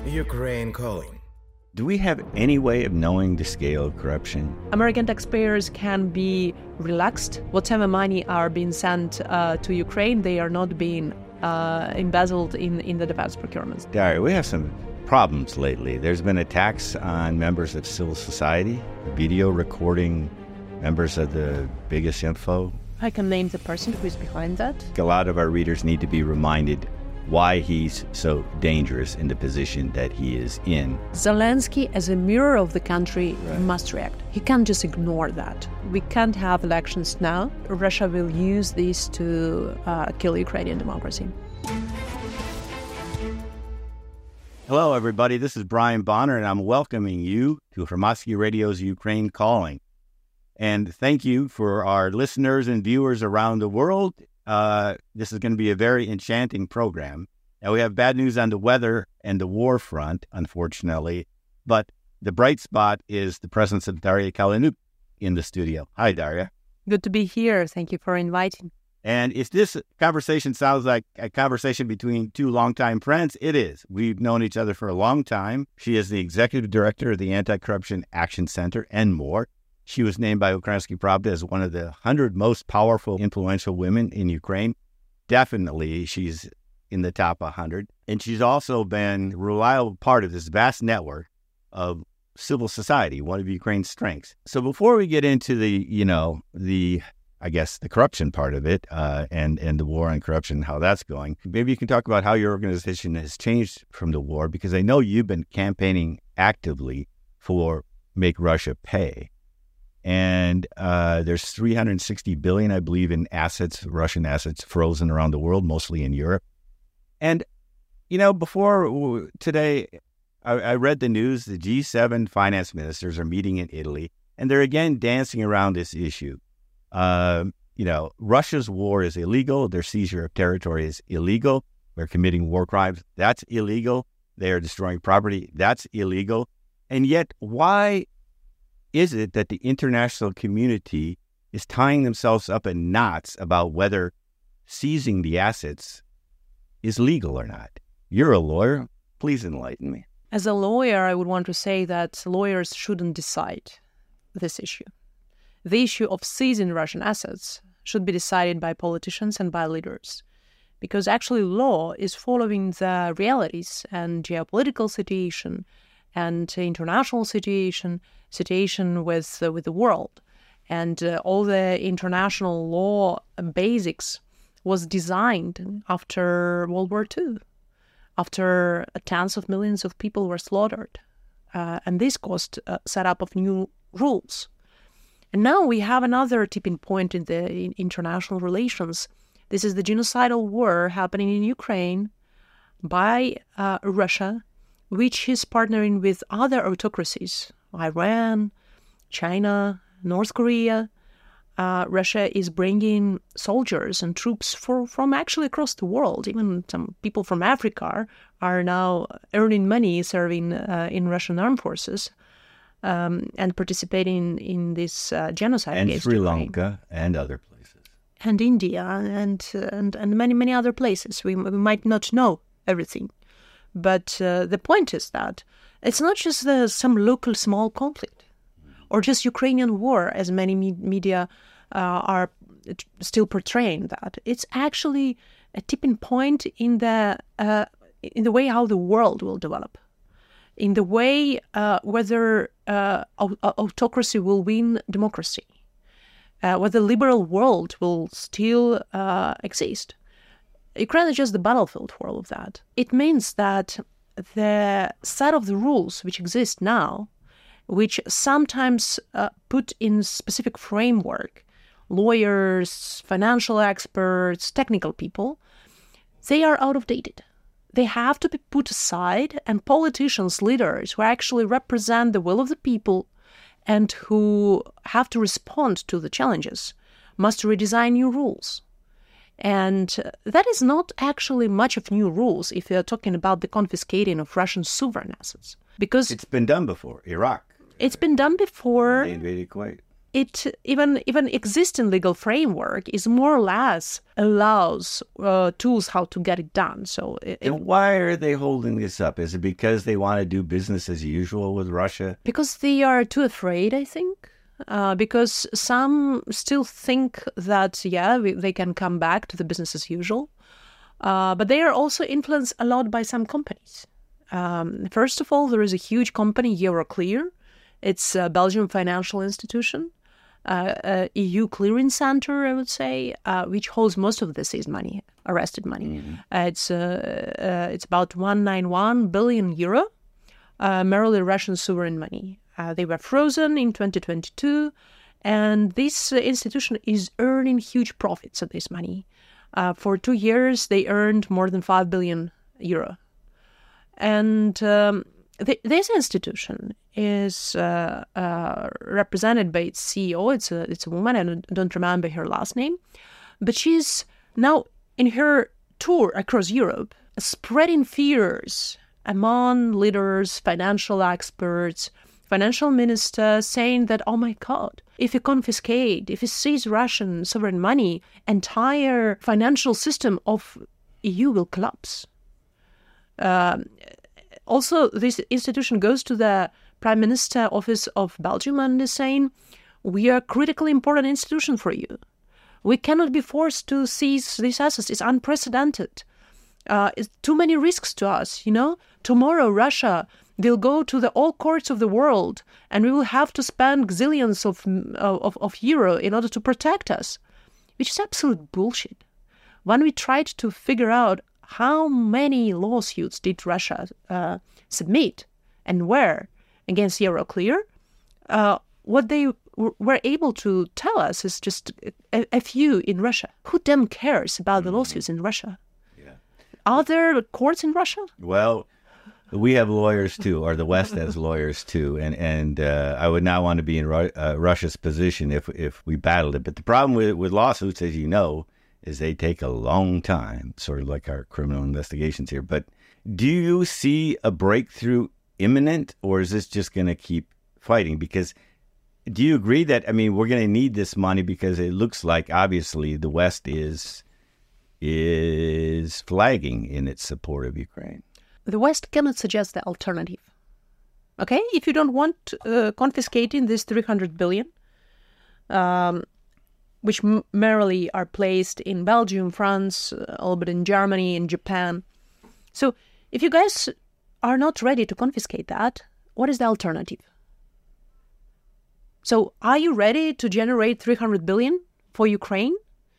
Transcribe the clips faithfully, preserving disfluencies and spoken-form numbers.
Ukraine calling. Do we have any way of knowing the scale of corruption? American taxpayers can be relaxed. Whatever money are being sent uh, to Ukraine, they are not being uh, embezzled in, in the defense procurements. Daria, we have some problems lately. There's been attacks on members of civil society, video recording members of the biggest info. I can name the person who is behind that. A lot of our readers need to be reminded why he's so dangerous in the position that he is in. Zelensky, as a mirror of the country, Right. must react. He can't just ignore that. We can't have elections now. Russia will use this to uh, kill Ukrainian democracy. Hello, everybody. This is Brian Bonner, and I'm welcoming you to Hromadske Radio's Ukraine Calling. And thank you for our listeners and viewers around the world. Uh, this is going to be a very enchanting program. Now, we have bad news on the weather and the war front, unfortunately, but the bright spot is the presence of Daria Kaleniuk in the studio. Hi, Daria. Good to be here. Thank you for inviting. And if this conversation sounds like a conversation between two longtime friends, it is. We've known each other for a long time. She is the executive director of the Anti-Corruption Action Center and more. She was named by Ukrainsky Pravda as one of the one hundred most powerful, influential women in Ukraine. Definitely, she's in the top one hundred. And she's also been a reliable part of this vast network of civil society, one of Ukraine's strengths. So before we get into the, you know, the, I guess, the corruption part of it uh, and, and the war on corruption, how that's going, maybe you can talk about how your organization has changed from the war, because I know you've been campaigning actively for Make Russia Pay. And uh, there's three hundred sixty billion, I believe, in assets, Russian assets, frozen around the world, mostly in Europe. And, you know, before today, I, I read the news, the G seven finance ministers are meeting in Italy, and they're again dancing around this issue. Uh, you know, Russia's war is illegal. Their seizure of territory is illegal. They're committing war crimes. That's illegal. They are destroying property. That's illegal. And yet, why is it that the international community is tying themselves up in knots about whether seizing the assets is legal or not? You're a lawyer. Please enlighten me. As a lawyer, I would want to say that lawyers shouldn't decide this issue. The issue of seizing Russian assets should be decided by politicians and by leaders, because actually law is following the realities and geopolitical situation and international situation, situation with uh, with the world. And uh, all the international law basics was designed after World War Two, after tens of millions of people were slaughtered. Uh, and this caused a setup of new rules. And now we have another tipping point in the in international relations. This is the genocidal war happening in Ukraine by uh, Russia, which is partnering with other autocracies, Iran, China, North Korea. Uh, Russia is bringing soldiers and troops for, from actually across the world. Even some people from Africa are now earning money serving uh, in Russian armed forces um, and participating in this uh, genocide And against Sri Ukraine. Lanka and other places. And India and, and, and many, many other places. We, we might not know everything. But uh, the point is that it's not just uh, some local small conflict or just Ukrainian war, as many me- media uh, are t- still portraying that. It's actually a tipping point in the uh, in the way how the world will develop, in the way uh, whether uh, autocracy will win democracy, uh, whether the liberal world will still uh, exist. Ukraine is just the battlefield for all of that. It means that the set of the rules which exist now, which sometimes uh, put in specific framework, lawyers, financial experts, technical people, they are out of date. They have to be put aside, and politicians, leaders who actually represent the will of the people and who have to respond to the challenges must redesign new rules. And that is not actually much of new rules if you're talking about the confiscating of Russian sovereign assets. Because It's been done before. Iraq. it's been done before. They invaded Kuwait. it even even existing legal framework is more or less allows uh, tools how to get it done. So, it, and why are they holding this up? Is it because they want to do business as usual with Russia? Because they are too afraid, I think. Uh, because some still think that yeah, we, they can come back to the business as usual, uh, but they are also influenced a lot by some companies. Um, first of all, there is a huge company, Euroclear. It's a Belgian financial institution. Uh, uh, E U clearing center, I would say, uh, which holds most of the seized money, arrested money. Mm-hmm. Uh, it's uh, uh, it's about one hundred ninety-one billion euro, uh, merely Russian sovereign money. Uh, they were frozen in twenty twenty-two, and this uh, institution is earning huge profits of this money. Uh, for two years, they earned more than five billion euro, and um, th- this institution is uh, uh, represented by its C E O. It's a it's a woman. I don't, don't remember her last name, but she's now in her tour across Europe, spreading fears among leaders, financial experts, financial ministers, saying that, oh my God, if you confiscate, if you seize Russian sovereign money, entire financial system of E U will collapse. Um, also, this institution goes to the Prime Minister Office of Belgium and is saying, we are a critically important institution for you. We cannot be forced to seize these assets. It's unprecedented. Uh, it's too many risks to us, you know. Tomorrow, Russia will go to the all courts of the world and we will have to spend gazillions of, of, of euro in order to protect us, which is absolute bullshit. When we tried to figure out how many lawsuits did Russia uh, submit and where against Euroclear, uh, what they w- were able to tell us is just a, a few in Russia. Who damn cares about the lawsuits in Russia? Yeah. Are there courts in Russia? Well, we have lawyers too, or the West has lawyers too, and and uh, I would not want to be in Ru- uh, Russia's position if if we battled it. But the problem with, with lawsuits, as you know, is they take a long time, sort of like our criminal investigations here. But do you see a breakthrough imminent, or is this just going to keep fighting? Because do you agree that, I mean, we're going to need this money because it looks like, obviously, the West is is flagging in its support of Ukraine? The West cannot suggest the alternative. Okay? If you don't want uh, confiscating this three hundred billion, um, which m- merely are placed in Belgium, France, uh, a little bit in Germany, in Japan. So if you guys are not ready to confiscate that, what is the alternative? So are you ready to generate three hundred billion for Ukraine,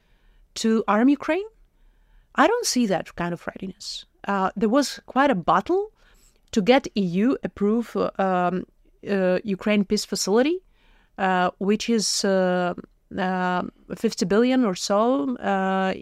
to arm Ukraine? I don't see that kind of readiness. Uh, there was quite a battle to get E U approve um, uh, Ukraine peace facility, uh, which is uh, uh, fifty billion or so. Uh,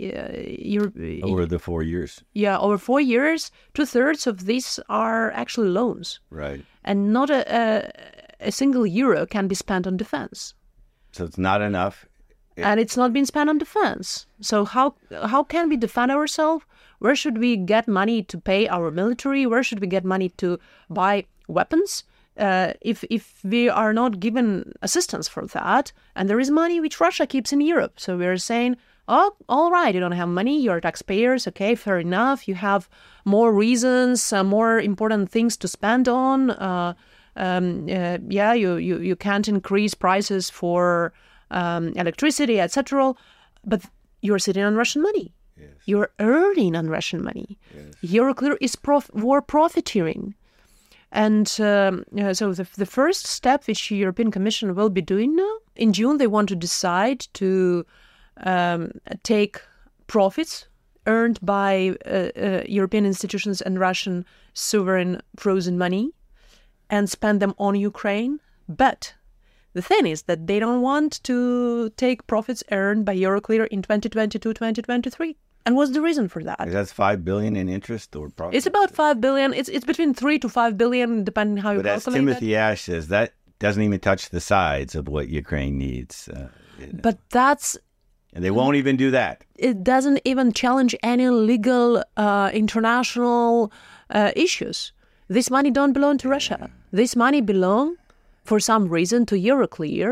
over the four years. Yeah, over four years, two thirds of these are actually loans. Right. And not a, a, a single euro can be spent on defense. So it's not enough. It... And it's not being spent on defense. So how how can we defend ourselves? Where should we get money to pay our military? Where should we get money to buy weapons? Uh, if if we are not given assistance for that, and there is money which Russia keeps in Europe. So we're saying, oh, all right, you don't have money, you're taxpayers, okay, fair enough. You have more reasons, uh, more important things to spend on. Uh, um, uh, yeah, you, you, you can't increase prices for um, electricity, et cetera. But you're sitting on Russian money. Yes. You're earning on Russian money. Yes. Euroclear is prof- war profiteering. And um, uh, so the, the first step which the European Commission will be doing now, in June, they want to decide to um, take profits earned by uh, uh, European institutions and Russian sovereign frozen money and spend them on Ukraine. But the thing is that they don't want to take profits earned by Euroclear in twenty twenty-two twenty twenty-three. And what's the reason for that? That's five billion in interest or profit? It's about five billion. It's it's between three to five billion, depending how you but calculate it. But as Timothy Ash says, that doesn't even touch the sides of what Ukraine needs. Uh, you know. But that's... And they won't even do that. It doesn't even challenge any legal uh, international uh, issues. This money don't belong to Russia. This money belong, for some reason, to Euroclear,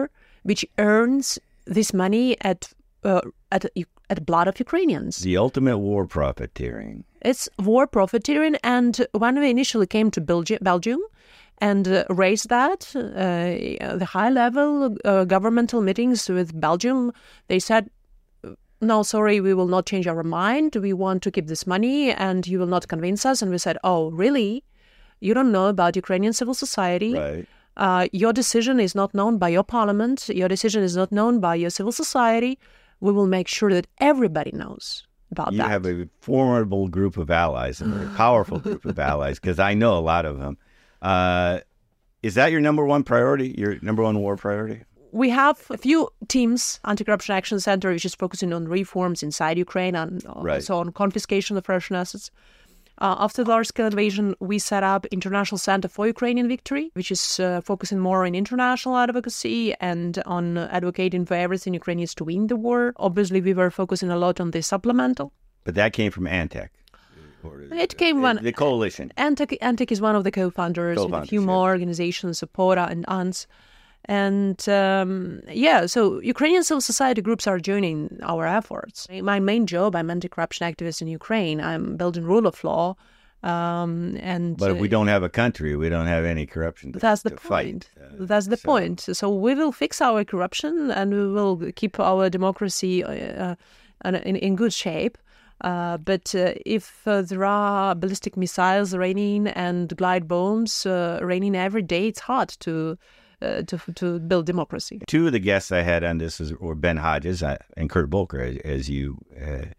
which earns this money at uh, at at blood of Ukrainians. The ultimate war profiteering. It's war profiteering, and when we initially came to Belgi- Belgium and uh, raised that, uh, the high-level uh, governmental meetings with Belgium, they said, no, sorry, we will not change our mind. We want to keep this money, and you will not convince us. And we said, oh, really? You don't know about Ukrainian civil society? Right. Uh, your decision is not known by your parliament. Your decision is not known by your civil society. We will make sure that everybody knows about you that. You have a formidable group of allies, a very powerful group of allies, because I know a lot of them. Uh, is that your number one priority, your number one war priority? We have a few teams, Anti-Corruption Action Center, which is focusing on reforms inside Ukraine and right. also on confiscation of Russian assets. Uh, after the large-scale invasion, we set up International Center for Ukrainian Victory, which is uh, focusing more on international advocacy and on advocating for everything Ukrainians to win the war. Obviously, we were focusing a lot on the supplemental. But that came from Antec. Or, it came one the coalition. Antec, Antec is one of the co-founders, co-founders with a few yeah. more organizations, Sapora and A N S. And um, yeah, so Ukrainian civil society groups are joining our efforts. My main job, I'm anti-corruption activist in Ukraine. I'm building rule of law. Um, and But if we don't have a country, we don't have any corruption to, that's the to point. fight. Uh, that's the so. point. So we will fix our corruption and we will keep our democracy uh, in, in good shape. Uh, but uh, if uh, there are ballistic missiles raining and glide bombs uh, raining every day, it's hard to... Uh, to to build democracy. Two of the guests I had on this was, were Ben Hodges uh, and Kurt Volker, as, as you uh,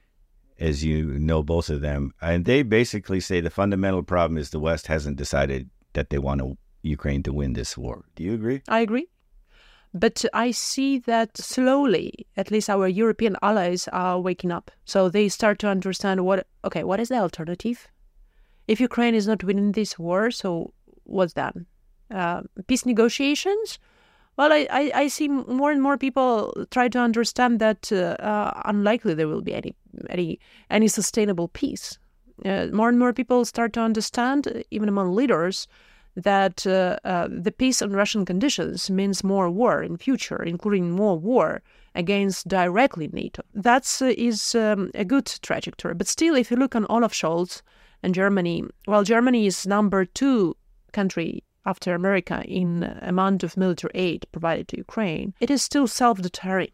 as you know, both of them, and they basically say the fundamental problem is the West hasn't decided that they want to, Ukraine to win this war. Do you agree? I agree, but I see that slowly, at least our European allies are waking up. So they start to understand what okay, what is the alternative? If Ukraine is not winning this war, so what's that? Uh, peace negotiations? Well, I, I, I see more and more people try to understand that uh, uh, unlikely there will be any any any sustainable peace. Uh, more and more people start to understand, uh, even among leaders, that uh, uh, the peace on Russian conditions means more war in future, including more war against directly NATO. That uh, is um, a good trajectory. But still, if you look on Olaf Scholz and Germany, well, Germany is number two country after America in amount of military aid provided to Ukraine, it is still self-deterring.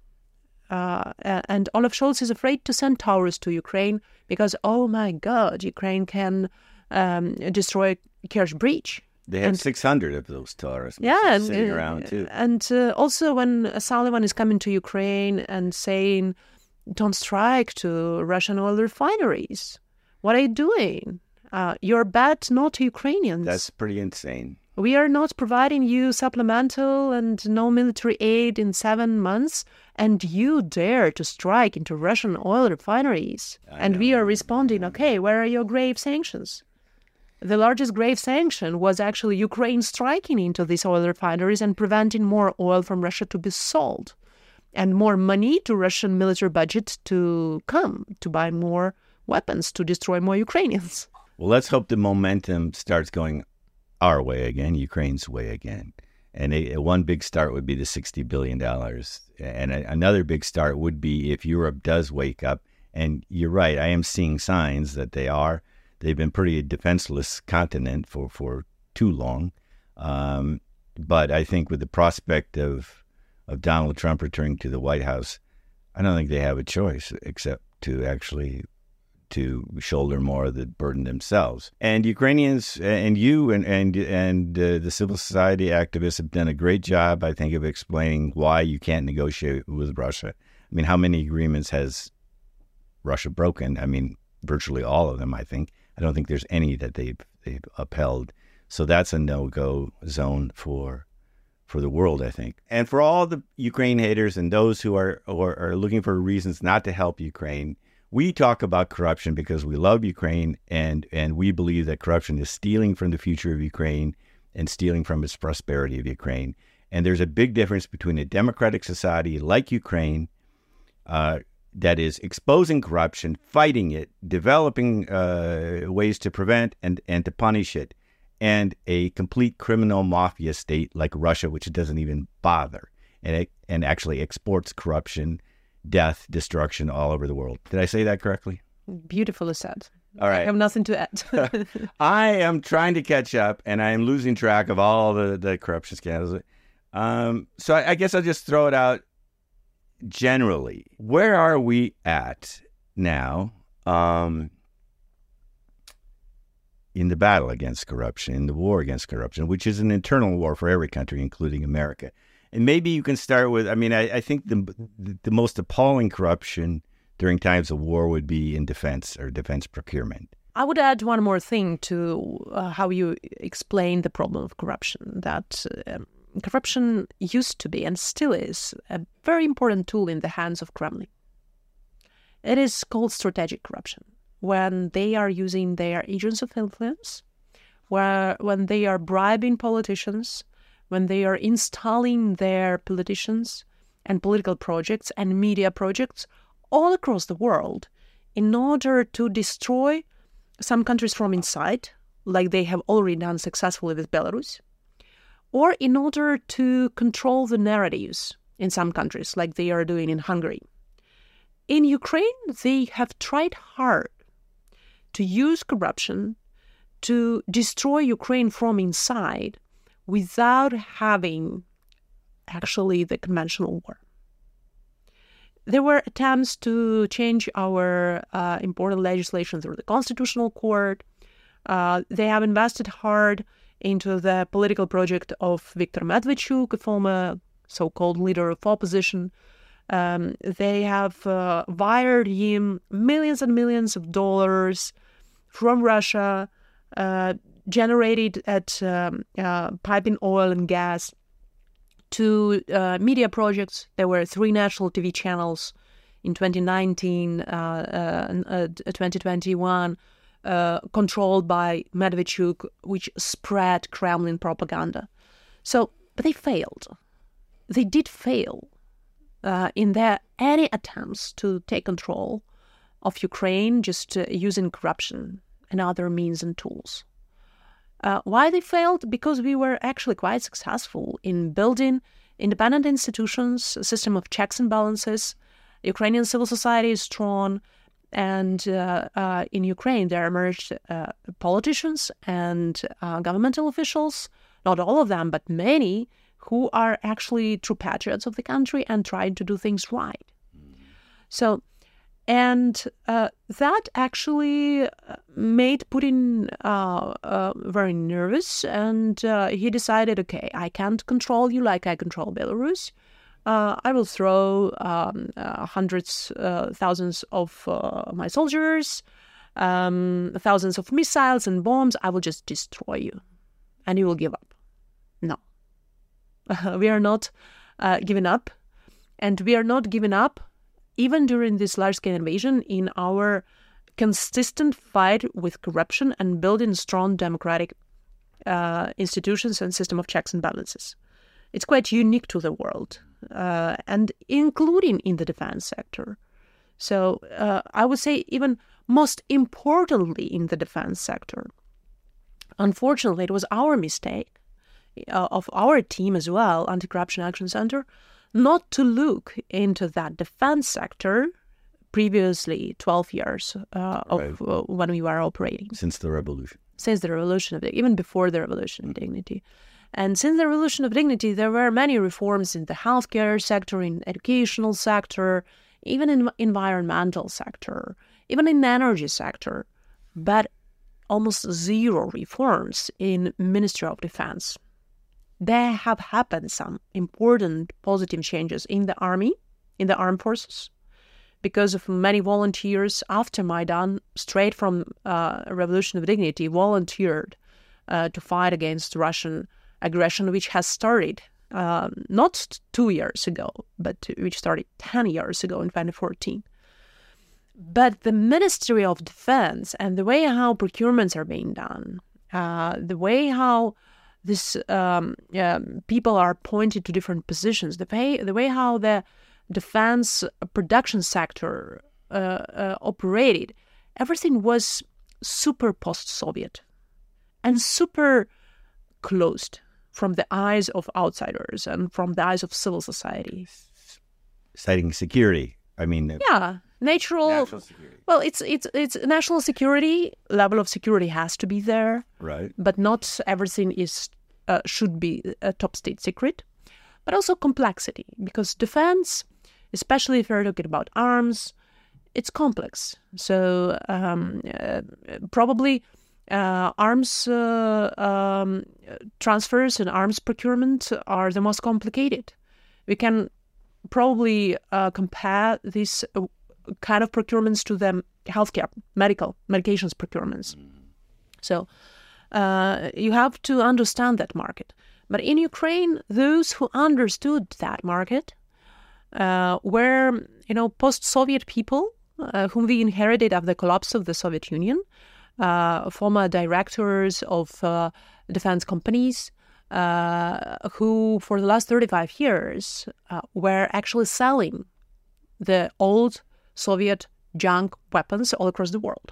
Uh, and Olaf Scholz is afraid to send towers to Ukraine because, oh my God, Ukraine can um, destroy Kerch Bridge. They have and, six hundred of those towers yeah, and, sitting uh, around too. And uh, also when Sullivan is coming to Ukraine and saying, don't strike to Russian oil refineries. What are you doing? Uh, you're bad, not Ukrainians. That's pretty insane. We are not providing you supplemental and no military aid in seven months, and you dare to strike into Russian oil refineries. I and know. we are responding, okay, where are your grave sanctions? The largest grave sanction was actually Ukraine striking into these oil refineries and preventing more oil from Russia to be sold, and more money to Russian military budget to come to buy more weapons to destroy more Ukrainians. Well, let's hope the momentum starts going our way again, Ukraine's way again. And a, a one big start would be the sixty billion dollars. And a, another big start would be if Europe does wake up. And you're right, I am seeing signs that they are. They've been pretty defenseless continent for, for too long. Um, but I think with the prospect of, of Donald Trump returning to the White House, I don't think they have a choice except to actually to shoulder more of the burden themselves. And Ukrainians and you and and and uh, the civil society activists have done a great job, I think, of explaining why you can't negotiate with Russia. I mean, how many agreements has Russia broken? I mean, virtually all of them, I think. I don't think there's any that they've they've upheld. So that's a no-go zone for for the world, I think. And for all the Ukraine haters and those who are or are looking for reasons not to help Ukraine, we talk about corruption because we love Ukraine, and, and we believe that corruption is stealing from the future of Ukraine and stealing from its prosperity of Ukraine. And there's a big difference between a democratic society like Ukraine uh, that is exposing corruption, fighting it, developing uh, ways to prevent and, and to punish it, and a complete criminal mafia state like Russia, which doesn't even bother. and it, and actually exports corruption, death, destruction all over the world. Did I say that correctly? Beautifully said. All right. I have nothing to add. I am trying to catch up, and I am losing track of all the, the corruption scandals. Um, so I, I guess I'll just throw it out generally. Where are we at now um, in the battle against corruption, in the war against corruption, which is an internal war for every country, including America? And maybe you can start with, I mean, I, I think the the most appalling corruption during times of war would be in defense or defense procurement. I would add one more thing to uh, how you explain the problem of corruption, that um, corruption used to be and still is a very important tool in the hands of Kremlin. It is called strategic corruption, when they are using their agents of influence, where when they are bribing politicians, when they are installing their politicians and political projects and media projects all across the world in order to destroy some countries from inside, like they have already done successfully with Belarus, or in order to control the narratives in some countries, like they are doing in Hungary. In Ukraine, they have tried hard to use corruption to destroy Ukraine from inside without having actually the conventional war. There were attempts to change our uh, important legislation through the Constitutional Court. Uh, they have invested hard into the political project of Viktor Medvedchuk, a former so-called leader of opposition. Um, they have uh, wired him millions and millions of dollars from Russia, uh, generated at um, uh, piping oil and gas, to uh, media projects. There were three national T V channels in twenty nineteen, uh, uh, uh, twenty twenty-one, uh, controlled by Medvedchuk, which spread Kremlin propaganda. So, but they failed. They did fail uh, in their any attempts to take control of Ukraine, just uh, using corruption and other means and tools. Uh, why they failed? Because we were actually quite successful in building independent institutions, a system of checks and balances. Ukrainian civil society is strong, and uh, uh, in Ukraine there emerged uh, politicians and uh, governmental officials, not all of them, but many, who are actually true patriots of the country and trying to do things right. So, and uh, that actually made Putin uh, uh, very nervous, and uh, he decided, okay, I can't control you like I control Belarus. Uh, I will throw um, uh, hundreds, uh, thousands of uh, my soldiers, um, thousands of missiles and bombs. I will just destroy you, and you will give up. No, we are not uh, giving up, and we are not giving up even during this large-scale invasion in our consistent fight with corruption and building strong democratic uh, institutions and system of checks and balances. It's quite unique to the world, uh, and including in the defense sector. So uh, I would say even most importantly in the defense sector. Unfortunately, it was our mistake, uh, of our team as well, Anti-Corruption Action Center, not to look into that defense sector previously twelve years uh, of right. uh, when we were operating. Since the revolution. Since the Revolution of Dignity, even before the Revolution of Dignity. And since the Revolution of Dignity, there were many reforms in the healthcare sector, in educational sector, even in environmental sector, even in energy sector, but almost zero reforms in Ministry of Defense. There have happened some important positive changes in the army, in the armed forces, because of many volunteers after Maidan, straight from uh, Revolution of Dignity, volunteered uh, to fight against Russian aggression, which has started uh, not two years ago, but which started ten years ago in twenty fourteen. But the Ministry of Defense and the way how procurements are being done, uh, the way how this um, yeah, people are pointed to different positions, the way, the way how the defense production sector uh, uh, operated, everything was super post-Soviet and super closed. from the eyes of outsiders and from the eyes of civil society. Citing security, I mean... Yeah, natural... National security. Well, it's, it's, it's national security, level of security has to be there. Right. But not everything is uh, should be a top state secret. But also complexity, because defense, especially if you're talking about arms, it's complex. So um, uh, probably uh, arms uh, um, transfers and arms procurement are the most complicated. We can probably uh, compare these uh, kind of procurements to the healthcare, medical, medications procurements. Mm. So uh, you have to understand that market. But in Ukraine, those who understood that market uh, were, you know, post-Soviet people uh, whom we inherited after the collapse of the Soviet Union, uh, former directors of uh, defense companies, uh, who for the last thirty-five years uh, were actually selling the old Soviet junk weapons all across the world.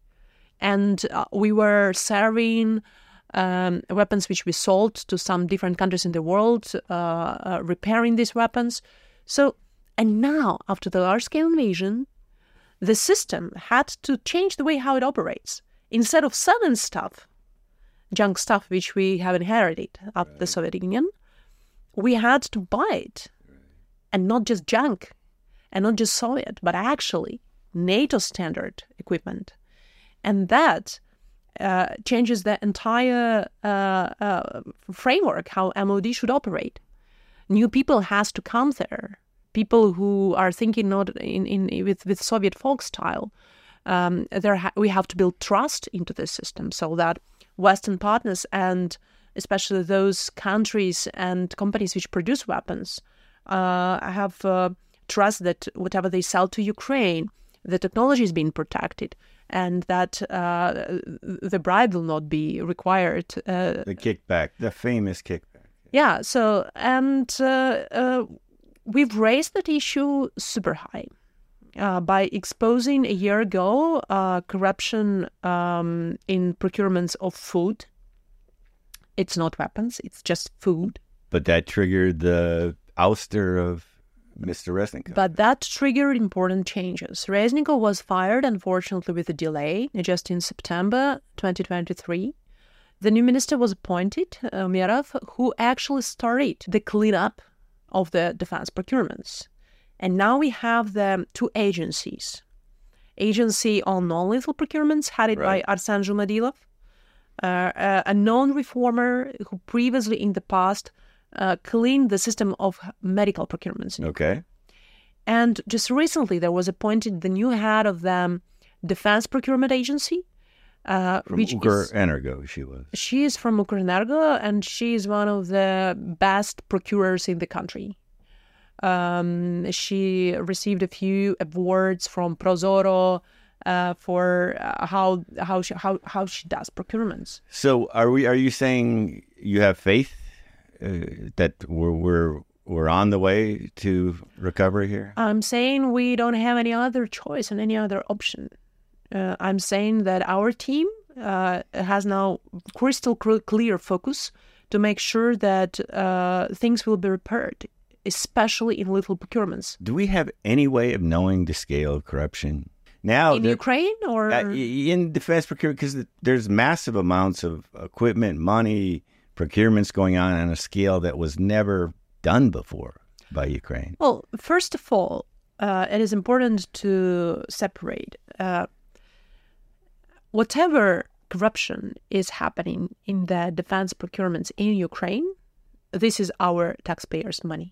And uh, we were serving Um, weapons which we sold to some different countries in the world, uh, uh, repairing these weapons. So, and now, after the large-scale invasion, the system had to change the way how it operates. Instead of selling stuff, junk stuff which we have inherited after right. the Soviet Union, we had to buy it. Right. And not just junk, and not just Soviet, but actually NATO standard equipment. And that Uh, changes the entire uh, uh, framework, how M O D should operate. New people has to come there. People who are thinking not in, in with, with Soviet folk style. Um, there ha- we have to build trust into the system so that Western partners, and especially those countries and companies which produce weapons, uh, have uh, trust that whatever they sell to Ukraine, the technology is being protected, and that uh, the bribe will not be required. Uh, the kickback, the famous kickback. Yeah, so, and uh, uh, we've raised that issue super high uh, by exposing a year ago uh, corruption um, in procurements of food. It's not weapons, it's just food. But that triggered the ouster of Mister Reznikov. But that triggered important changes. Reznikov was fired, unfortunately, with a delay, just in September twenty twenty-three. The new minister was appointed, uh, Umerov, who actually started the cleanup of the defense procurements. And now we have the two agencies. Agency on non-lethal procurements, headed right. by Arsen Zhumadilov, uh, uh, a known reformer who previously in the past Uh, clean the system of medical procurements. Okay. And just recently, there was appointed the new head of the Defense Procurement Agency. Uh, from which Ukrenergo, she was. She is from Ukrenergo, and she is one of the best procurers in the country. Um, she received a few awards from Prozoro uh, for uh, how how she, how how she does procurements. So, are we? Are you saying you have faith Uh, that we're, we're we're on the way to recovery here? I'm saying we don't have any other choice and any other option. Uh, I'm saying that our team uh, has now crystal clear focus to make sure that uh, things will be repaired, especially in little procurements. Do we have any way of knowing the scale of corruption now in Ukraine or uh, in defense procurement? Because there's massive amounts of equipment, money, procurements going on on a scale that was never done before by Ukraine. Well, first of all, uh, it is important to separate uh, whatever corruption is happening in the defense procurements in Ukraine. This is our taxpayers' money.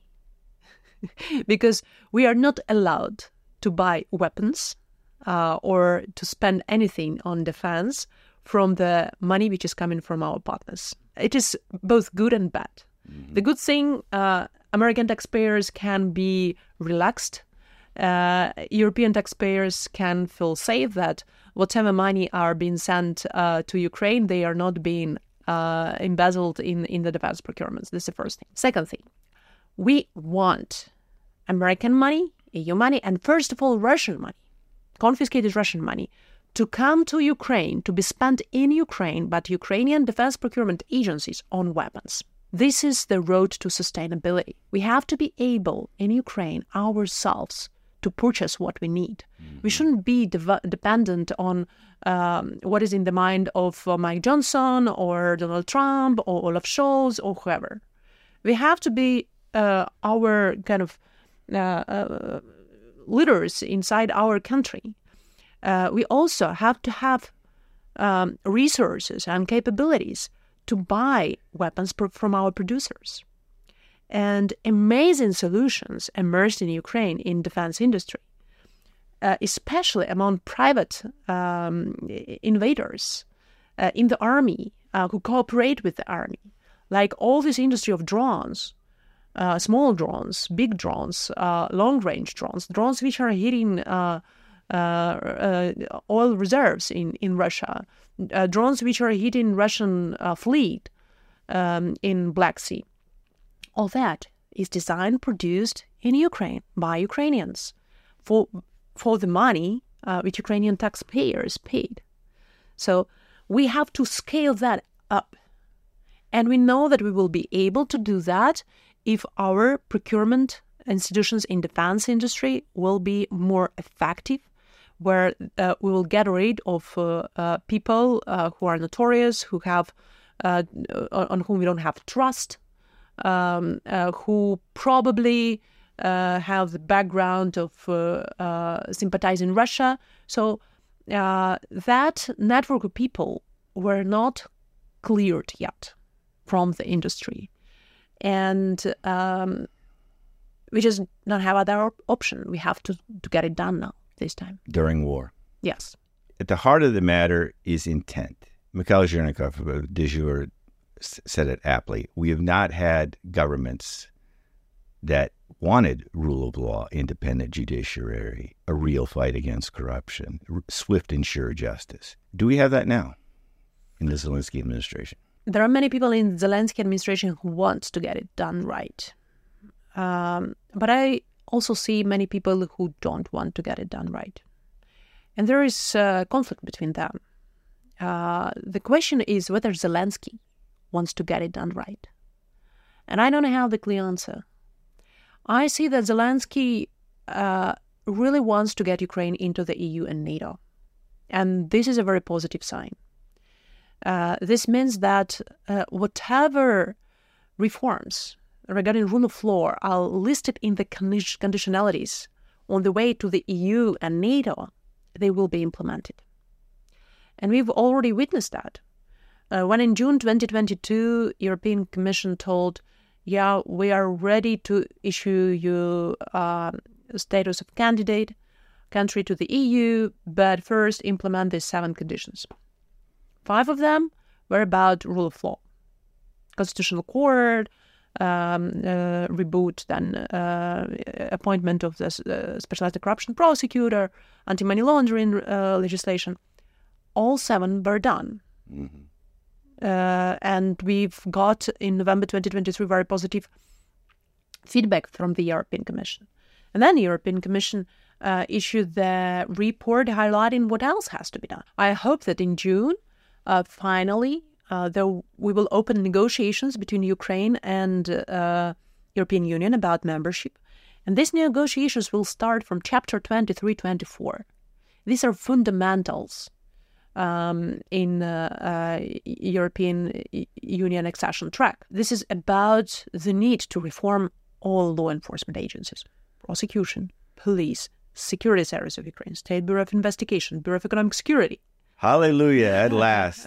Because we are not allowed to buy weapons uh, or to spend anything on defense from the money which is coming from our partners. It is both good and bad. Mm-hmm. The good thing, uh, American taxpayers can be relaxed. Uh, European taxpayers can feel safe that whatever money are being sent uh, to Ukraine, they are not being uh, embezzled in, in the defense procurements. This is the first thing. Second thing, we want American money, E U money, and first of all, Russian money, confiscated Russian money, to come to Ukraine, to be spent in Ukraine, but Ukrainian defense procurement agencies on weapons. This is the road to sustainability. We have to be able in Ukraine ourselves to purchase what we need. Mm-hmm. We shouldn't be de- dependent on um, what is in the mind of uh, Mike Johnson or Donald Trump or Olaf Scholz or whoever. We have to be uh, our kind of uh, uh, leaders inside our country. Uh, we also have to have um, resources and capabilities to buy weapons pr- from our producers. And amazing solutions emerged in Ukraine in defense industry, uh, especially among private um, invaders uh, in the army uh, who cooperate with the army. Like all this industry of drones, uh, small drones, big drones, uh, long-range drones, drones which are hitting uh, uh, uh, oil reserves in, in Russia, uh, drones which are hitting Russian uh, fleet um, in Black Sea. All that is designed, produced in Ukraine by Ukrainians for for the money uh, which Ukrainian taxpayers paid. So we have to scale that up. And we know that we will be able to do that if our procurement institutions in defense industry will be more effective, where uh, we will get rid of uh, uh, people uh, who are notorious, who have uh, on whom we don't have trust, Um, uh, who probably uh, have the background of uh, uh, sympathizing Russia. So uh, that network of people were not cleared yet from the industry. And um, we just don't have other op- option. We have to, to get it done now, this time. During war. Yes. At the heart of the matter is intent. Mikhail Zhirnikov, de jure, said it aptly. We have not had governments that wanted rule of law, independent judiciary, a real fight against corruption, swift and sure justice. Do we have that now in the Zelensky administration? There are many people in the Zelensky administration who want to get it done right. Um, but I also see many people who don't want to get it done right. And there is uh, conflict between them. Uh, the question is whether Zelensky wants to get it done right. And I don't have the clear answer. I see that Zelensky uh, really wants to get Ukraine into the E U and NATO. And this is a very positive sign. Uh, this means that uh, whatever reforms regarding rule of law are listed in the condi- conditionalities on the way to the E U and NATO, they will be implemented. And we've already witnessed that. Uh, when in June twenty twenty-two, European Commission told, yeah, we are ready to issue you uh, status of candidate country to the E U, but first implement these seven conditions. Five of them were about rule of law. Constitutional court, um, uh, reboot, then uh, appointment of the uh, specialized corruption prosecutor, anti-money laundering uh, legislation. All seven were done. Mm-hmm. Uh, and we've got in November twenty twenty-three very positive feedback from the European Commission. And then the European Commission uh, issued the report highlighting what else has to be done. I hope that in June, uh, finally, uh, there, we will open negotiations between Ukraine and uh, European Union about membership. And these negotiations will start from chapter twenty-three twenty-four. These are fundamentals Um, in uh, uh, European Union accession track. This is about the need to reform all law enforcement agencies, prosecution, police, security service of Ukraine, State Bureau of Investigation, Bureau of Economic Security. Hallelujah, at last.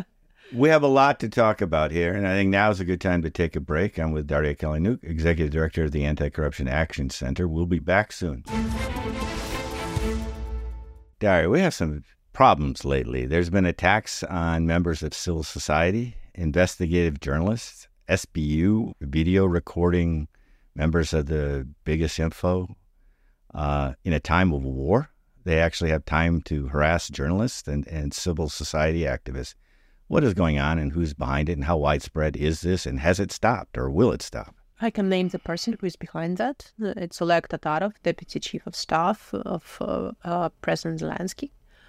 We have a lot to talk about here, and I think now is a good time to take a break. I'm with Daria Kaleniuk, Executive Director of the Anti-Corruption Action Center. We'll be back soon. Daria, we have some problems lately. There's been attacks on members of civil society, investigative journalists, S B U, video recording members of the biggest info. Uh, in a time of war, they actually have time to harass journalists and, and civil society activists. What is going on and who's behind it and how widespread is this and has it stopped or will it stop? I can name the person who is behind that. It's Oleg Tatarov, Deputy Chief of Staff of uh, uh, President Zelensky.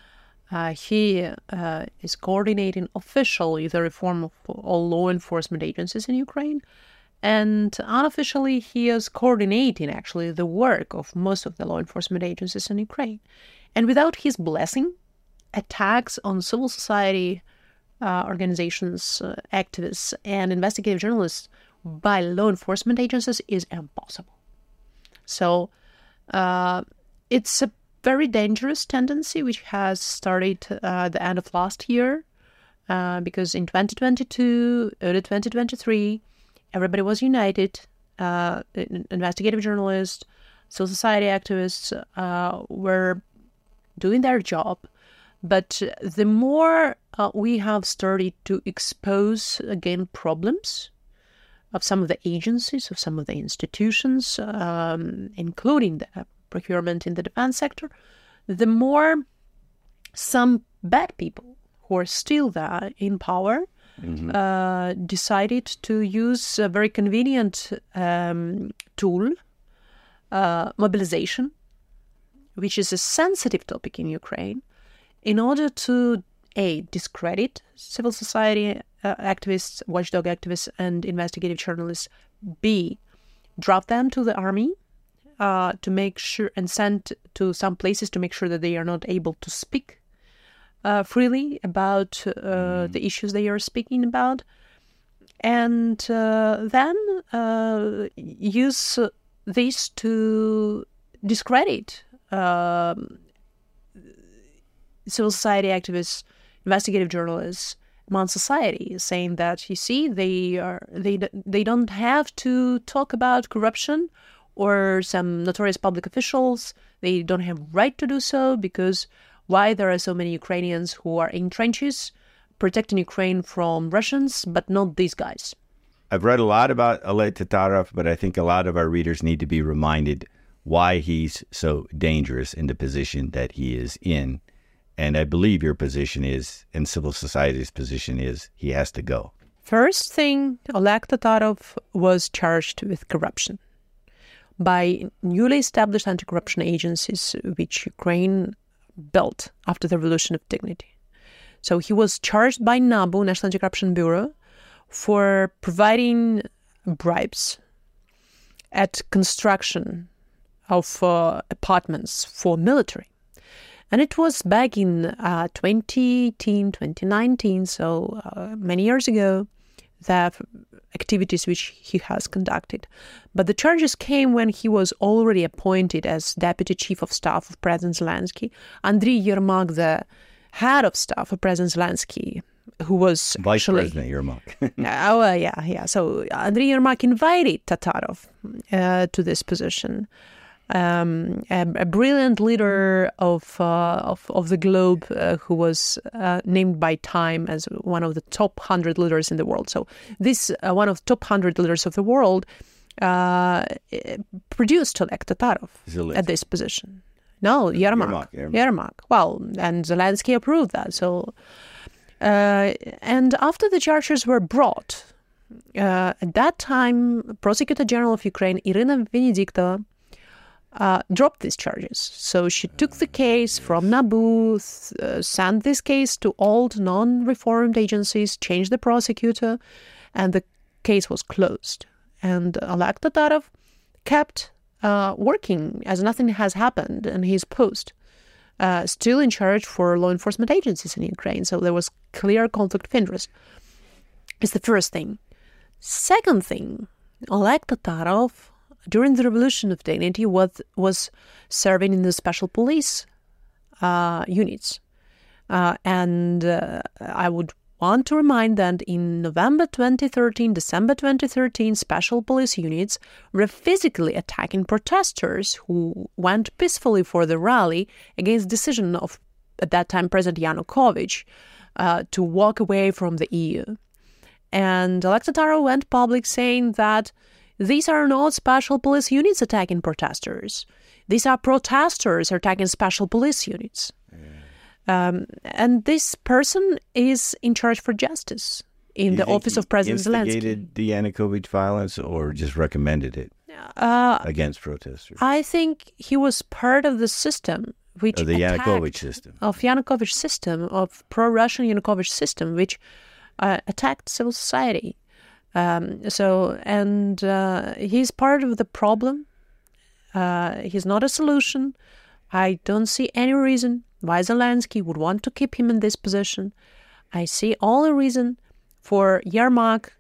Uh, he uh, is coordinating officially the reform of all law enforcement agencies in Ukraine. And unofficially, he is coordinating, actually, the work of most of the law enforcement agencies in Ukraine. And without his blessing, attacks on civil society uh, organizations, uh, activists, and investigative journalists by law enforcement agencies is impossible. So uh, it's a very dangerous tendency which has started uh, at the end of last year, uh, because in twenty twenty-two, early twenty twenty-three, everybody was united. Uh, investigative journalists, civil society activists uh, were doing their job. But the more uh, we have started to expose, again, problems of some of the agencies, of some of the institutions, um, including the procurement in the defense sector, the more some bad people who are still there in power Mm-hmm. Uh, decided to use a very convenient um, tool, uh, mobilization, which is a sensitive topic in Ukraine, in order to, A, discredit civil society uh, activists, watchdog activists, and investigative journalists, B, drop them to the army uh, to make sure, and send to some places to make sure that they are not able to speak Uh, freely about uh, mm. the issues they are speaking about, and uh, then uh, use this to discredit uh, civil society activists, investigative journalists among society, saying that, you see, they are they they don't have to talk about corruption or some notorious public officials. They don't have right to do so because why there are so many Ukrainians who are in trenches protecting Ukraine from Russians, but not these guys. I've read a lot about Oleg Tatarov, but I think a lot of our readers need to be reminded why he's so dangerous in the position that he is in. And I believe your position is, and civil society's position is, he has to go. First thing, Oleg Tatarov was charged with corruption by newly established anti-corruption agencies, which Ukraine built after the Revolution of Dignity. So he was charged by NABU, National Anti-Corruption Bureau, for providing bribes at construction of uh, apartments for military. And it was back in uh, twenty eighteen, twenty nineteen, so uh, many years ago, the activities which he has conducted. But the charges came when he was already appointed as Deputy Chief of Staff of President Zelensky. Andriy Yermak, the head of staff of President Zelensky, who was Vice actually... President Yermak. oh, uh, yeah, yeah. So Andriy Yermak invited Tatarov uh, to this position. Um, a, a brilliant leader of uh, of, of the globe uh, who was uh, named by Time as one of the top one hundred leaders in the world. So this, uh, one of the top one hundred leaders of the world, uh, produced Oleg Tatarov Zelensky. At this position. No, Yermak. Yermak, Yermak. Yermak. Well, and Zelensky approved that. So, uh, and after the charges were brought, uh, at that time, Prosecutor General of Ukraine, Irina Venediktova, Uh, dropped these charges. So she took the case from NABU, uh, sent this case to old non-reformed agencies, changed the prosecutor, and the case was closed. And Oleg Tatarov kept uh, working as nothing has happened in his post, uh, still in charge for law enforcement agencies in Ukraine. So there was clear conflict of interest. It's the first thing. Second thing, Oleg Tatarov, during the Revolution of Dignity, was, was serving in the special police uh, units. Uh, and uh, I would want to remind that in November twenty thirteen, December twenty thirteen, special police units were physically attacking protesters who went peacefully for the rally against the decision of, at that time, President Yanukovych uh, to walk away from the E U. And Oleg Tatarov went public saying that these are not special police units attacking protesters. These are protesters attacking special police units. Yeah. Um, and this person is in charge for justice in the office of President Zelensky. Instigated the Yanukovych violence or just recommended it uh, against protesters? I think he was part of the system which of the attacked, Yanukovych system. Of Yanukovych system, of pro-Russian Yanukovych system, which uh, attacked civil society. Um, so, and uh, he's part of the problem. Uh, he's not a solution. I don't see any reason why Zelensky would want to keep him in this position. I see all the reason for Yermak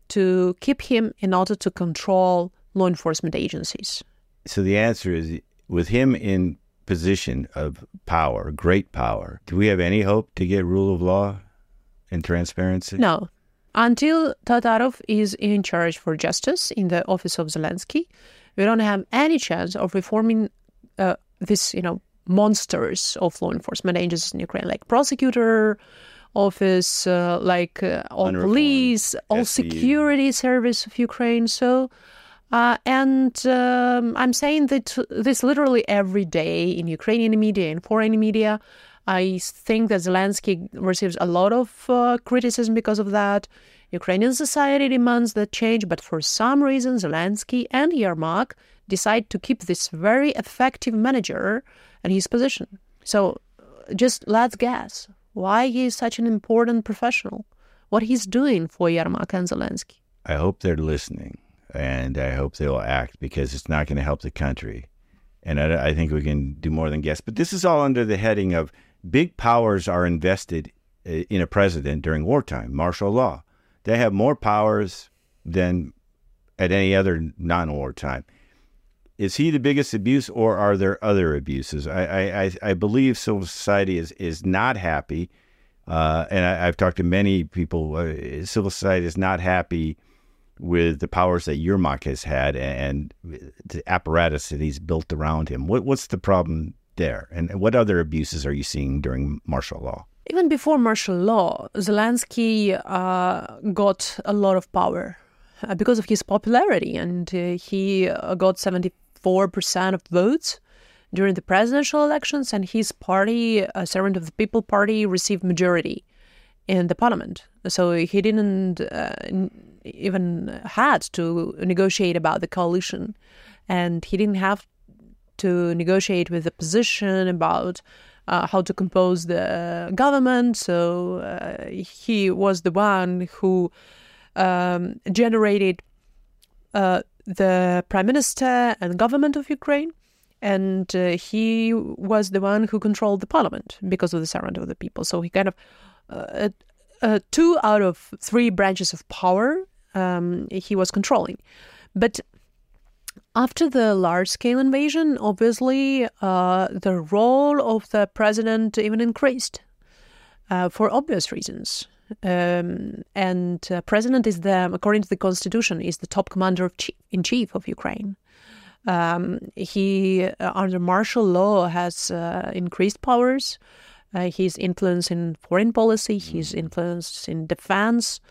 to keep him in order to control law enforcement agencies. So the answer is, with him in position of power, great power, do we have any hope to get rule of law and transparency? No. Until Tatarov is in charge for justice in the office of Zelensky, we don't have any chance of reforming uh, this, you know, monsters of law enforcement agencies in Ukraine, like prosecutor office, uh, like uh, all police, all S C U. security service of Ukraine. So, uh, and um, I'm saying that this literally every day in Ukrainian media and foreign media. I think that Zelensky receives a lot of uh, criticism because of that. Ukrainian society demands that change, but for some reason, Zelensky and Yermak decide to keep this very effective manager in his position. So just let's guess why he is such an important professional, what he's doing for Yermak and Zelensky. I hope they're listening, and I hope they will act, because it's not going to help the country. And I, I think we can do more than guess. But this is all under the heading of big powers are invested in a president during wartime, martial law. They have more powers than at any other non-war time. Is he the biggest abuse, or are there other abuses? I I, I believe civil society is, is not happy, uh, and I, I've talked to many people. Uh, civil society is not happy with the powers that Yermak has had and the apparatus that he's built around him. What what's the problem there? And what other abuses are you seeing during martial law? Even before martial law, Zelensky uh, got a lot of power uh, because of his popularity, and uh, he uh, got seventy-four percent of votes during the presidential elections, and his party, uh, Servant of the People Party, received majority in the parliament. So he didn't uh, even had to negotiate about the coalition, and he didn't have to negotiate with the opposition about uh, how to compose the government. So uh, he was the one who um, generated uh, the prime minister and government of Ukraine, and uh, he was the one who controlled the parliament because of the Servant of the People. So he kind of uh, uh, two out of three branches of power um, he was controlling. But after the large-scale invasion, obviously, uh, the role of the president even increased uh, for obvious reasons. Um, and uh, president is the, according to the constitution, is the top commander of chief, in chief of Ukraine. Um, he, uh, under martial law, has uh, increased powers. Uh, his influence in foreign policy, his influence in defense.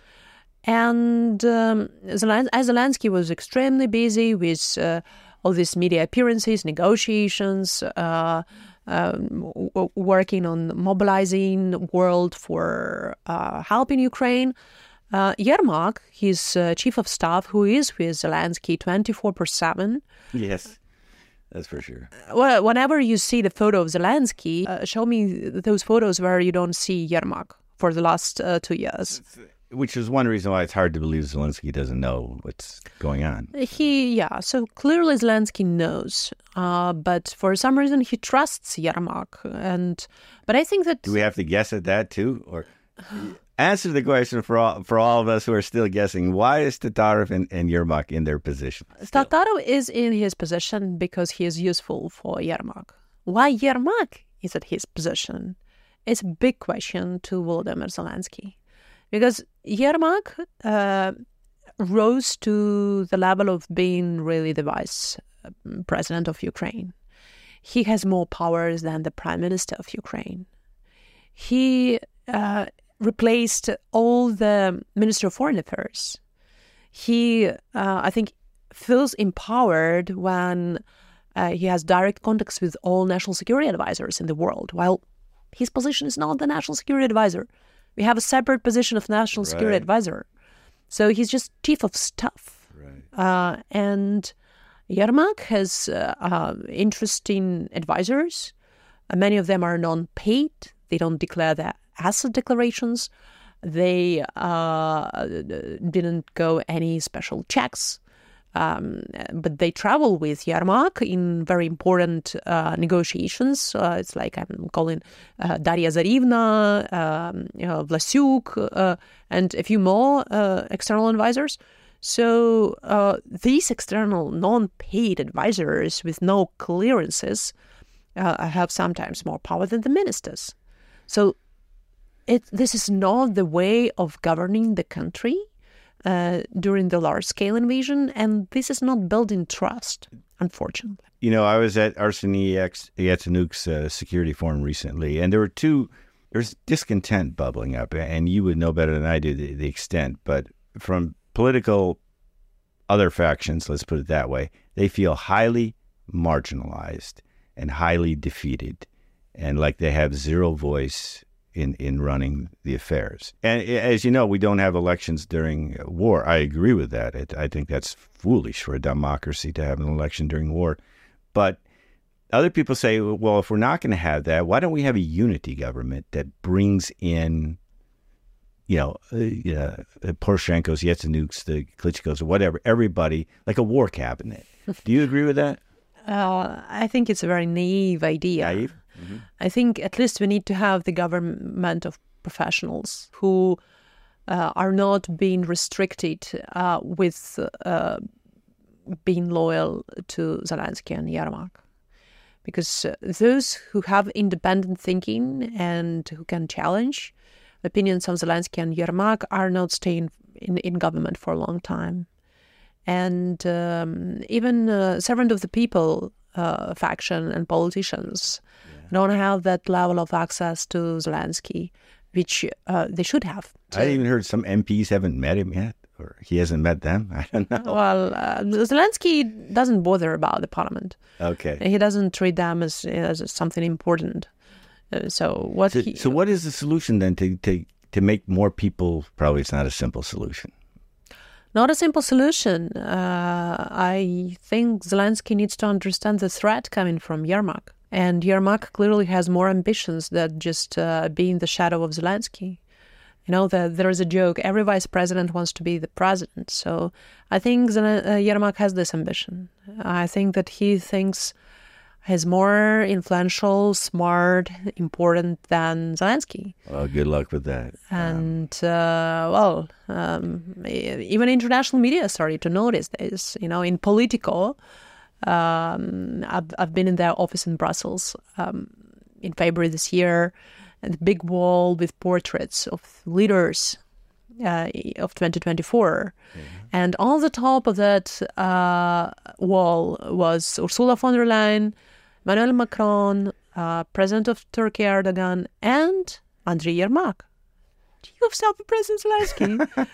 And um, Zelens- as Zelensky was extremely busy with uh, all these media appearances, negotiations, uh, um, w- working on mobilizing the world for uh, helping Ukraine, uh, Yermak, his uh, chief of staff, who is with Zelensky twenty-four per seven. Yes, that's for sure. Well, whenever you see the photo of Zelensky, uh, show me those photos where you don't see Yermak for the last uh, two years. Which is one reason why it's hard to believe Zelensky doesn't know what's going on. He, yeah, so clearly Zelensky knows, uh, but for some reason he trusts Yermak. And, but I think that... Do we have to guess at that too? Or answer the question for all, for all of us who are still guessing. Why is Tatarov and, and Yermak in their position? Still? Tatarov is in his position because he is useful for Yermak. Why Yermak is at his position? It's a big question to Volodymyr Zelensky. Because Yermak uh, rose to the level of being really the vice president of Ukraine. He has more powers than the prime minister of Ukraine. He uh, replaced all the minister of foreign affairs. He, uh, I think, feels empowered when uh, he has direct contacts with all national security advisors in the world, while his position is not the national security advisor. We have a separate position of national security right. advisor. So he's just chief of staff. Right. Uh, and Yermak has uh, uh, interesting advisors. Many of them are non-paid. They don't declare their asset declarations. They uh, didn't go any special checks. Um, but they travel with Yermak in very important uh, negotiations. Uh, it's like I'm calling uh, Daria Zarivna, um, you know, Vlasyuk, uh, and a few more uh, external advisors. So uh, these external non-paid advisors with no clearances uh, have sometimes more power than the ministers. So it, this is not the way of governing the country Uh, during the large-scale invasion, and this is not building trust, unfortunately. You know, I was at Arseniy Yatsenuk's uh, security forum recently, and there were two, there's discontent bubbling up, and you would know better than I do the, the extent, but from political other factions, let's put it that way, they feel highly marginalized and highly defeated, and like they have zero voice in, in running the affairs. And as you know, we don't have elections during war. I agree with that. It, I think that's foolish for a democracy to have an election during war. But other people say, well, if we're not going to have that, why don't we have a unity government that brings in, you know, uh, Poroshenko's, Yatsenuk's, the Klitschko's, or whatever, everybody, like a war cabinet. Do you agree with that? Uh, I think it's a very naive idea. Naive? Mm-hmm. I think at least we need to have the government of professionals who uh, are not being restricted uh, with uh, being loyal to Zelensky and Yermak. Because uh, those who have independent thinking and who can challenge opinions of Zelensky and Yermak are not staying in, in government for a long time. And um, even uh, servant of the people uh, faction and politicians don't have that level of access to Zelensky, which uh, they should have. I even heard some M Ps haven't met him yet, or he hasn't met them. I don't know. Well, uh, Zelensky doesn't bother about the parliament. Okay. He doesn't treat them as, as something important. Uh, so what? So, he, so what is the solution then to, to, to make more people, probably it's not a simple solution. Not a simple solution. Uh, I think Zelensky needs to understand the threat coming from Yermak. And Yermak clearly has more ambitions than just uh, being the shadow of Zelensky. You know, the, there is a joke, every vice president wants to be the president. So I think Zel- uh, Yermak has this ambition. I think that he thinks he's more influential, smart, important than Zelensky. Well, good luck with that. And, uh, well, um, even international media started to notice this. You know, in Politico, Um, I've, I've been in their office in Brussels um, in February this year, and the big wall with portraits of leaders uh, of twenty twenty-four. Mm-hmm. And on the top of that uh, wall was Ursula von der Leyen, Emmanuel Macron, uh, President of Turkey Erdogan, and Andriy Yermak. You saw President Zelensky,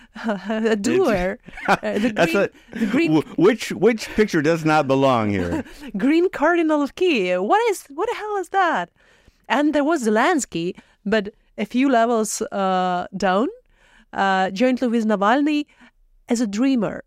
a doer. Uh, the green, a, the green, which which picture does not belong here? Green Cardinal of Kiev. What is what the hell is that? And there was Zelensky, but a few levels uh, down, uh, jointly with Navalny, as a dreamer.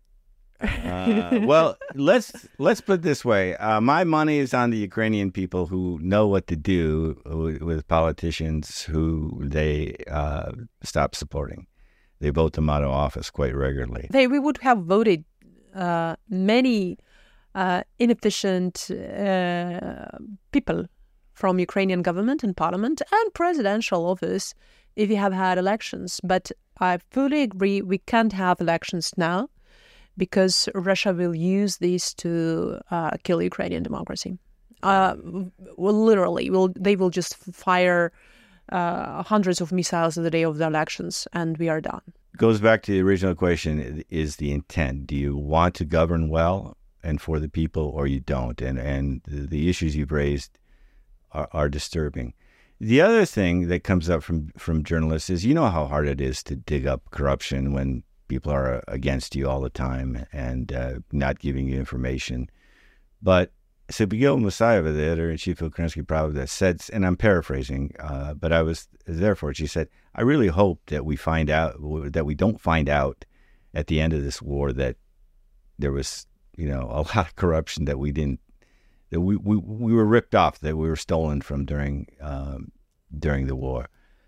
uh, well, let's let's put it this way. Uh, my money is on the Ukrainian people who know what to do with, with politicians who they uh, stop supporting. They vote them out of office quite regularly. They we would have voted uh, many uh, inefficient uh, people from Ukrainian government and parliament and presidential office if we have had elections. But I fully agree we can't have elections now, because Russia will use this to uh, kill Ukrainian democracy. Uh, well, literally, will they will just fire uh, hundreds of missiles on the day of the elections, and we are done. Goes back to the original question: is the intent? Do you want to govern well and for the people, or you don't? And and the, the issues you've raised are, are disturbing. The other thing that comes up from from journalists is, you know how hard it is to dig up corruption when people are against you all the time and uh, not giving you information. But Sybiga Musayeva, the editor-in-chief of Ukrainsky Pravda, said, and I'm paraphrasing, uh, but I was there for it. She said, I really hope that we find out, that we don't find out at the end of this war that there was, you know, a lot of corruption that we didn't that we, we, we were ripped off, that we were stolen from during um, during the war.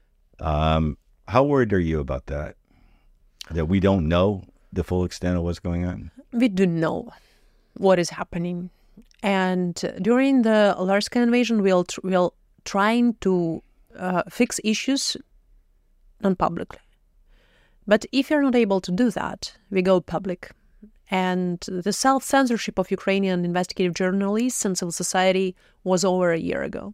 Um, how worried are you about that? That we don't know the full extent of what's going on? We do know what is happening. And during the large-scale invasion, we'll, tr- we'll trying to uh, fix issues non-publicly. But if you're not able to do that, we go public. And the self-censorship of Ukrainian investigative journalists and civil society was over a year ago.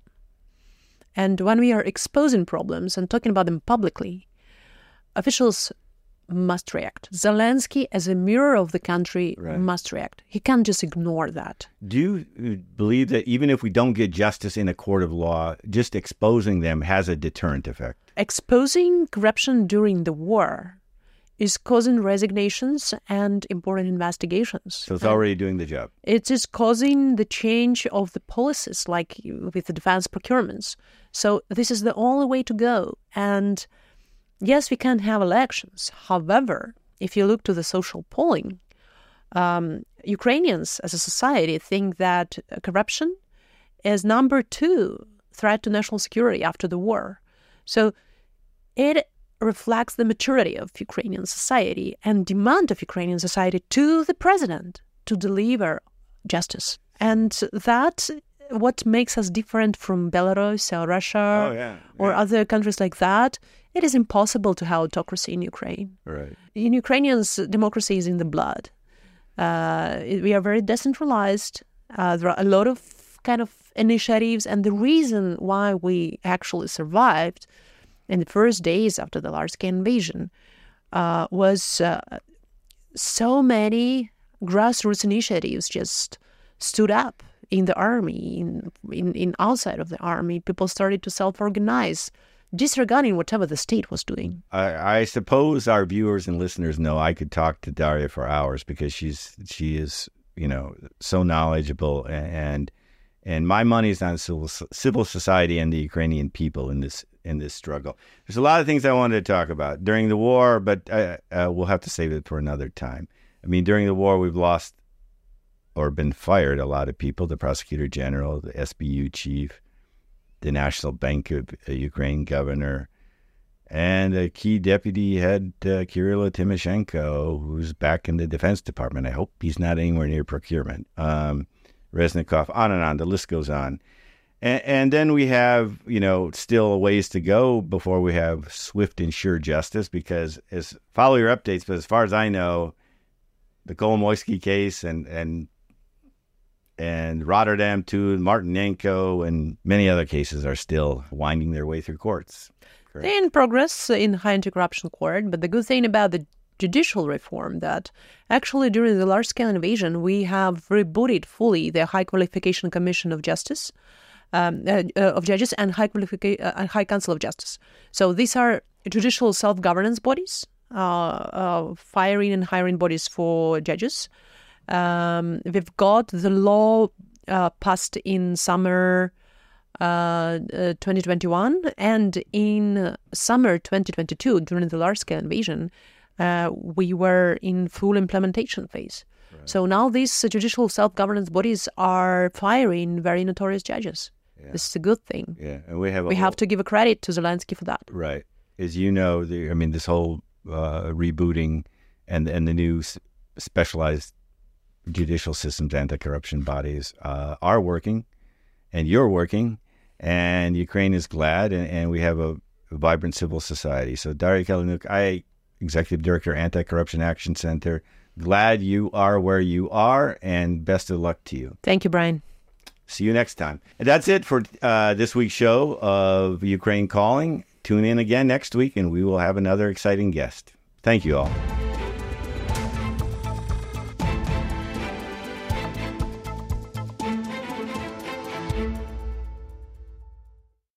And when we are exposing problems and talking about them publicly, officials must react. Zelensky, as a mirror of the country, right. must react. He can't just ignore that. Do you believe that even if we don't get justice in a court of law, just exposing them has a deterrent effect? Exposing corruption during the war is causing resignations and important investigations. So it's already doing the job. It is causing the change of the policies, like with the defense procurements. So this is the only way to go. And yes, we can have elections. However, if you look to the social polling, um, Ukrainians as a society think that corruption is number two threat to national security after the war. So it reflects the maturity of Ukrainian society and demand of Ukrainian society to the president to deliver justice. And that's what makes us different from Belarus or Russia oh, yeah, yeah. or other countries like that. It is impossible to have autocracy in Ukraine. Right. In Ukrainians, democracy is in the blood. Uh, we are very decentralized. Uh, there are a lot of kind of initiatives. And the reason why we actually survived in the first days after the large-scale invasion uh, was uh, so many grassroots initiatives just stood up in the army, in, in, in outside of the army. People started to self-organize, disregarding whatever the state was doing. I, I suppose our viewers and listeners know I could talk to Daria for hours because she's she is, you know, so knowledgeable, and and my money is on civil civil society and the Ukrainian people in this in this struggle. There's a lot of things I wanted to talk about during the war, but uh, uh, we'll have to save it for another time. I mean, during the war, we've lost or been fired a lot of people: the prosecutor general, the S B U chief, the National Bank of uh, Ukraine governor, and a key deputy head, uh, Kirill Timoshenko, who's back in the Defense Department. I hope he's not anywhere near procurement. Um, Reznikov, on and on. The list goes on. And, and then we have, you know, still a ways to go before we have swift and sure justice, because as follow your updates, but as far as I know, the Kolomoisky case and and and Rotterdam too, Martinenko, and many other cases are still winding their way through courts. Correct? They're in progress in high anti-corruption court, but the good thing about the judicial reform that actually during the large-scale invasion, we have rebooted fully the High Qualification Commission of Justice, um, uh, uh, of Judges, and High Qualification uh, High Council of Justice. So these are judicial self-governance bodies, uh, uh, firing and hiring bodies for judges. Um, we've got the law uh, passed in summer uh, uh, twenty twenty-one, and in summer twenty twenty-two, during the large-scale invasion, uh, we were in full implementation phase. Right. So now these uh, judicial self-governance bodies are firing very notorious judges. Yeah. This is a good thing. Yeah, and we have a we whole... have to give a credit to Zelensky for that. Right, as you know, the, I mean, this whole uh, rebooting and and the new specialized judicial systems, anti-corruption bodies uh, are working, and you're working, and Ukraine is glad, and, and we have a, a vibrant civil society. So Daria Kaleniuk, I, Executive Director, Anti-Corruption Action Center, glad you are where you are, and best of luck to you. Thank you, Brian. See you next time. And that's it for uh, this week's show of Ukraine Calling. Tune in again next week, and we will have another exciting guest. Thank you all.